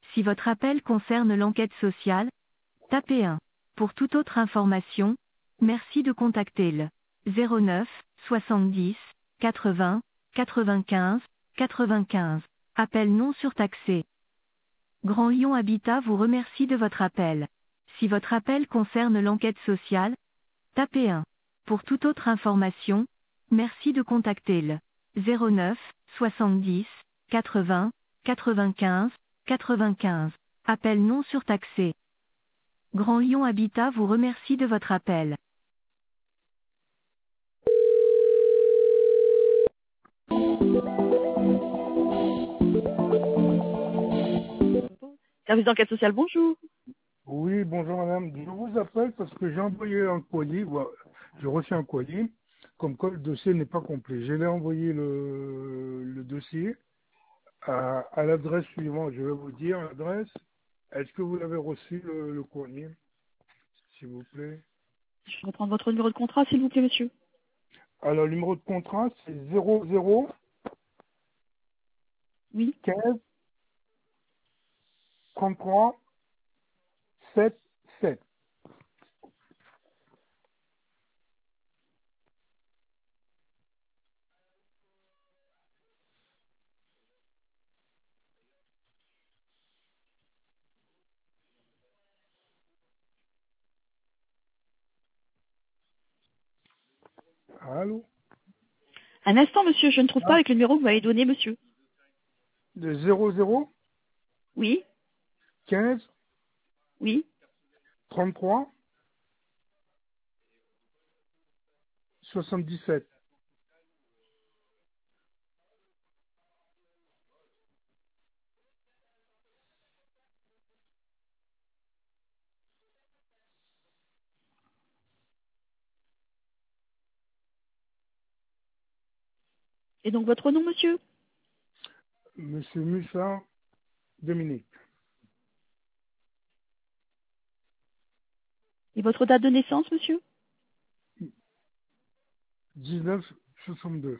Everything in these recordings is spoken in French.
Si votre appel concerne l'enquête sociale, tapez 1. Pour toute autre information, merci de contacter le 09 70 80 95 95. Appel non surtaxé. Grand Lyon Habitat vous remercie de votre appel. Si votre appel concerne l'enquête sociale, tapez 1. Pour toute autre information, merci de contacter le 09 70 80 95 95. Appel non surtaxé. Grand Lyon Habitat vous remercie de votre appel. Service d'enquête sociale, bonjour. Oui, bonjour madame. Je vous appelle parce que j'ai envoyé un courrier, j'ai reçu un courrier, comme quoi le dossier n'est pas complet. Je l'ai envoyé le dossier à l'adresse suivante. Je vais vous dire l'adresse. Est-ce que vous l'avez reçu le courrier, s'il vous plaît? Je vais reprendre votre numéro de contrat, s'il vous plaît, monsieur. Alors, le numéro de contrat, c'est 00 Oui. 15 33 77. Allô? Un instant, monsieur, je ne trouve pas Ah, avec le numéro que vous m'avez donné, monsieur. de 00 Oui, 15 oui. 33 77. Et donc votre nom, monsieur? Monsieur Mussard Dominique. Et votre date de naissance, monsieur? 1962.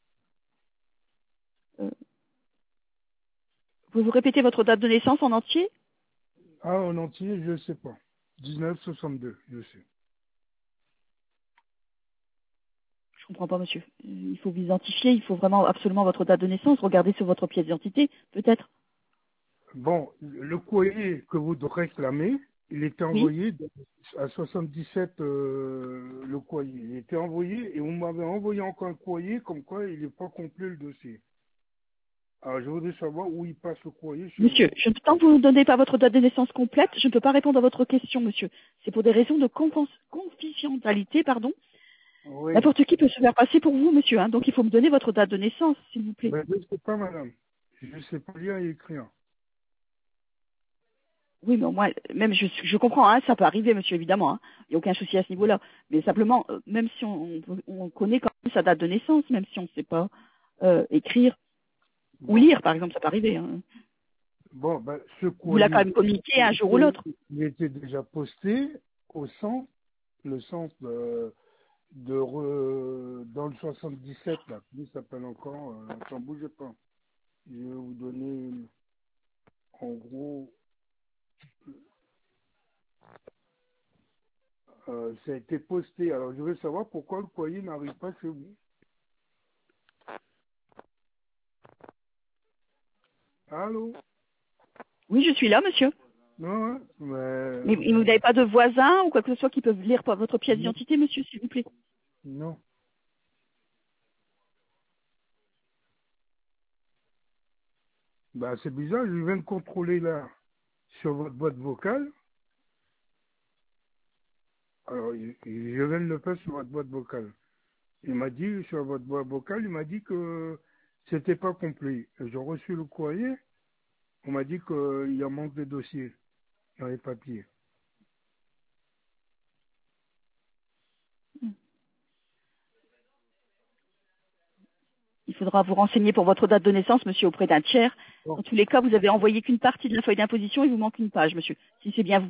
euh, Vous répétez votre date de naissance en entier? Ah, en entier, je ne sais pas. 1962, je sais. Je comprends pas, monsieur. Il faut vous identifier, il faut vraiment absolument votre date de naissance. Regardez sur votre pièce d'identité, peut-être. Bon, le courrier que vous réclamez, il était Oui. envoyé à 77, le courrier. Il était envoyé et vous m'avez envoyé encore un courrier comme quoi il n'est pas complet le dossier. Alors, je voudrais savoir où il passe le courrier chez vous. Monsieur, tant que vous ne donnez pas votre date de naissance complète, je ne peux pas répondre à votre question, monsieur. C'est pour des raisons de confidentialité, pardon. Oui, N'importe qui peut se faire passer pour vous, monsieur, hein. Donc il faut me donner votre date de naissance, s'il vous plaît. mais je ne sais pas, madame. Je ne sais pas lire et écrire. Oui, mais moi, même je comprends, hein, ça peut arriver, monsieur, évidemment. Hein. Il n'y a aucun souci à ce niveau-là. Mais simplement, même si on connaît quand même sa date de naissance, même si on ne sait pas écrire ou Bon, lire, par exemple, ça peut arriver. Hein. bon, ben, ce Vous l'a quand courrier, même communiqué un jour ou l'autre. il était déjà posté au centre, le centre dans le 77, là, comment il s'appelle encore, attends, bougez pas. Je vais vous donner, en gros, ça a été posté. Alors, je veux savoir pourquoi le courrier n'arrive pas chez vous. Allô? Oui, je suis là, monsieur. Non, hein, Mais vous n'avez pas de voisins ou quoi que ce soit qui peuvent lire votre pièce non, d'identité, monsieur, s'il vous plaît. non. Bah, c'est bizarre, je viens de contrôler là, sur votre boîte vocale. Alors, je viens de le faire sur votre boîte vocale. Il m'a dit, sur votre boîte vocale, il m'a dit que c'était pas complet. J'ai reçu le courrier, on m'a dit qu'il y en manque de dossiers dans les papiers. Il faudra vous renseigner pour votre date de naissance, monsieur, auprès d'un tiers. Bon, Dans tous les cas, vous avez envoyé qu'une partie de la feuille d'imposition, il vous manque une page, monsieur, si c'est bien vous.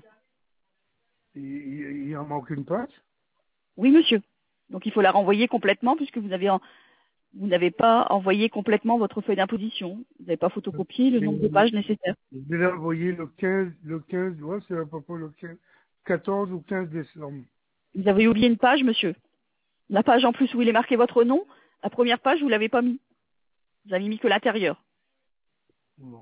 il en manque une page. Oui, monsieur. Donc il faut la renvoyer complètement puisque vous avez Vous n'avez pas envoyé complètement votre feuille d'imposition. Vous n'avez pas photocopié le nombre de pages nécessaires. Je l'ai envoyé le 15, ouais, c'est à peu près le 15, 14 ou 15 décembre. Vous avez oublié une page, monsieur. La page en plus où il est marqué votre nom, la première page, vous l'avez pas mis. Vous avez mis que l'intérieur. Bon.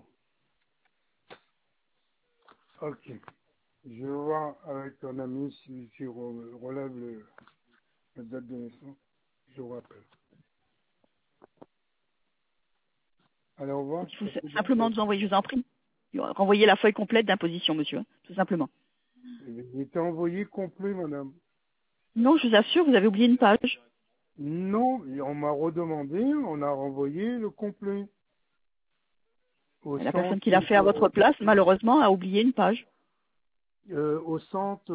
Ok. Je vais voir avec un ami si tu relèves la date de naissance. Je vous rappelle. Allez, au revoir. Il faut simplement nous envoyer, je vous en prie. Renvoyer la feuille complète d'imposition, monsieur, hein, tout simplement. Il était envoyé complet, madame. Non, je vous assure, vous avez oublié une page. Non, et on m'a redemandé, on a renvoyé le complet. La personne qui l'a fait à votre place, malheureusement, a oublié une page. Au centre,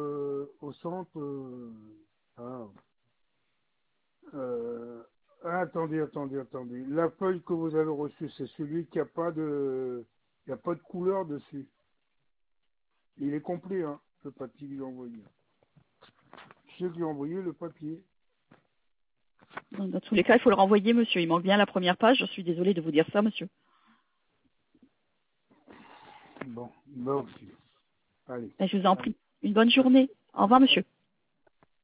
attendez. La feuille que vous avez reçue, c'est celui qui a pas de, il n'y a pas de couleur dessus. Il est complet, hein, le papier qu'il a envoyé. Ceux qui ont envoyé le papier. Dans tous les cas, il faut le renvoyer, monsieur. Il manque bien la première page. Je suis désolée de vous dire ça, monsieur. Bon, ok. Allez. Je vous en prie. Une bonne journée. Au revoir, monsieur.